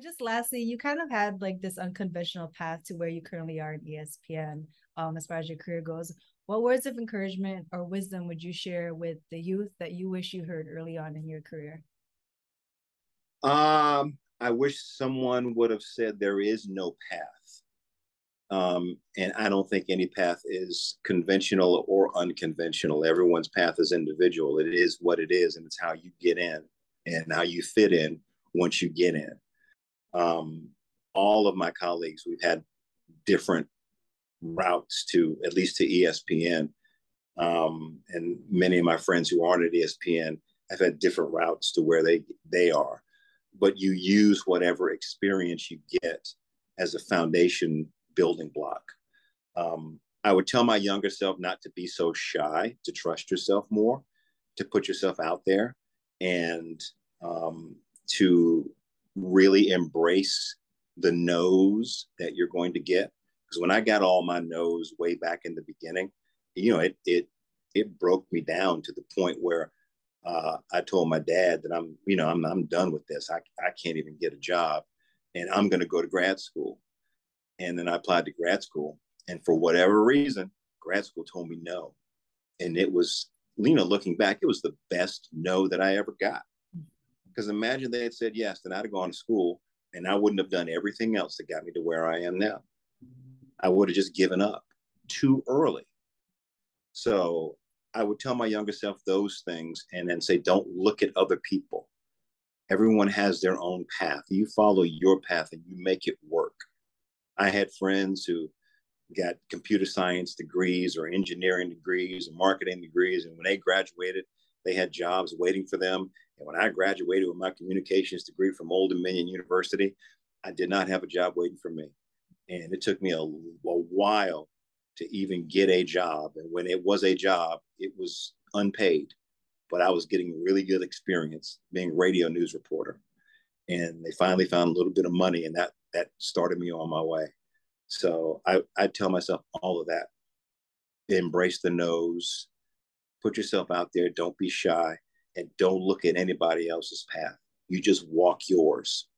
And just lastly, you kind of had like this unconventional path to where you currently are at ESPN, as far as your career goes. What words of encouragement or wisdom would you share with the youth that you wish you heard early on in your career? I wish someone would have said there is no path. And I don't think any path is conventional or unconventional. Everyone's path is individual. It is what it is, and it's how you get in and how you fit in once you get in. Um, all of my colleagues, we've had different routes to at least to ESPN. And many of my friends who aren't at ESPN have had different routes to where they are. But you use whatever experience you get as a foundation building block. I would tell my younger self not to be so shy, to trust yourself more, to put yourself out there, and to really embrace the no's that you're going to get. Because when I got all my no's way back in the beginning, it broke me down to the point where I told my dad that I'm done with this. I can't even get a job, and I'm going to go to grad school. And then I applied to grad school, and for whatever reason, grad school told me no. And it was, looking back, it was the best no that I ever got. Because imagine they had said yes, then I'd have gone to school, and I wouldn't have done everything else that got me to where I am now. I would have just given up too early. So I would tell my younger self those things and then say, don't look at other people. Everyone has their own path. You follow your path and you make it work. I had friends who got computer science degrees or engineering degrees or marketing degrees. And when they graduated, they had jobs waiting for them. And when I graduated with my communications degree from Old Dominion University, I did not have a job waiting for me. And it took me a while to even get a job. And when it was a job, it was unpaid, but I was getting really good experience being a radio news reporter. And they finally found a little bit of money, and that started me on my way. So I tell myself all of that. Embrace the no's, put yourself out there, don't be shy, and don't look at anybody else's path. You just walk yours.